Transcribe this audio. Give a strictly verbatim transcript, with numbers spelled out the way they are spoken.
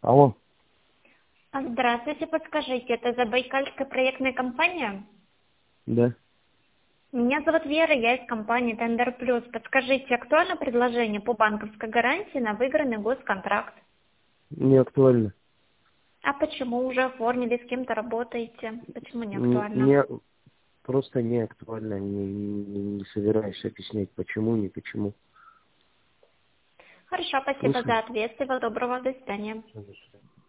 Алло. Здравствуйте, подскажите, это Забайкальская проектная компания? Да. Меня зовут Вера, я из компании Тендер Плюс. Подскажите, актуально предложение по банковской гарантии на выигранный госконтракт? Не актуально. А почему уже оформили, с кем-то работаете? Почему не Не, актуально? не- просто не актуально. Не, не, не собираюсь объяснять, почему, не почему. Хорошо, спасибо Слушай. за ответ. Всего доброго, до свидания. Всё, до свидания.